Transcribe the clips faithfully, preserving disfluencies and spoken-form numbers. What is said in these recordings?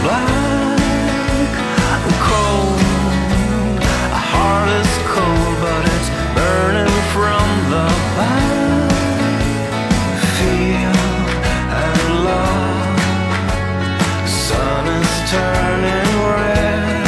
black and cold. A heart is cold, but it's burning from the back. Feel and love. Sun is turning red.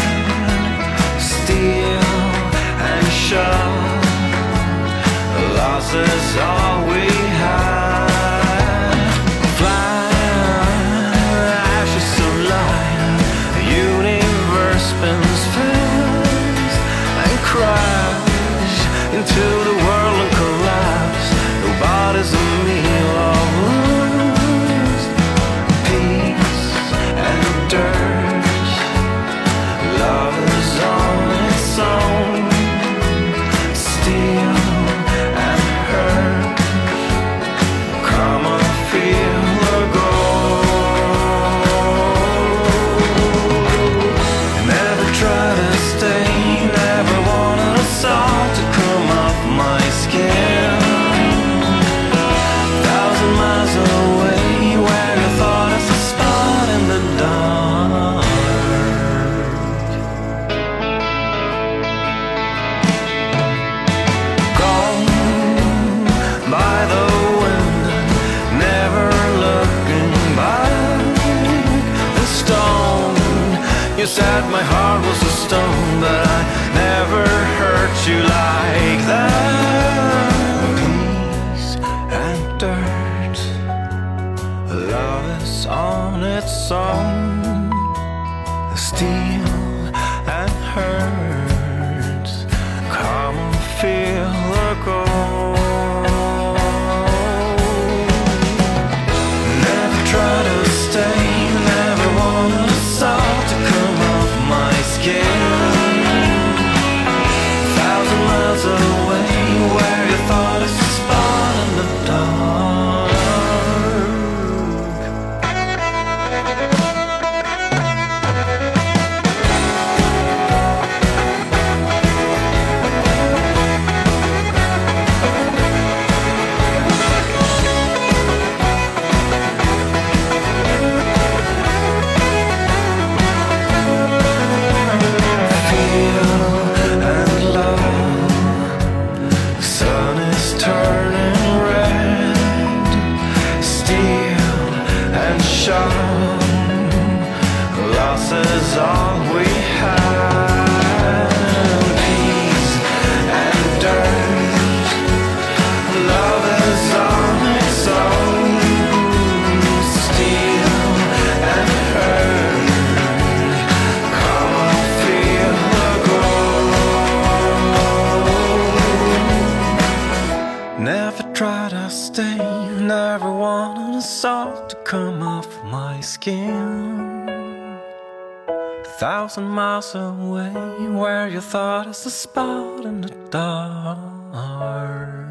Steel and shove. Loss is all we have. Fly, ashes of light. The universe spins fast and crash into the world and collapse. Nobody's a meal of lust. Peace and dirt. Love is on its own. Steel and hurt. Come on, feel the gold. Never try to stay. Never wanted a salt to come off my skin. Thousand miles away, where you thought it's a spot in the dark. Gone by the wind, never looking back. The stone, you said my heart was a stone, but I never hurt you like that. Peace and dirt. Love is on its own. Steel and hurt. Come and feel the gold. Never try to stay. Never wanted a salt to come off my skin. Thousand miles away, where you thought it's a spot in the dark. Feel and love. Sun is turning red. Steel and sharp. Loss is all we have. Peace and dirt. Love is on its own. Steel and hurt. Come on, feel the gold. Never try to stay. Never wanted a salt to come off my skin. Thousand miles away, where you thought it's a spot in the dark.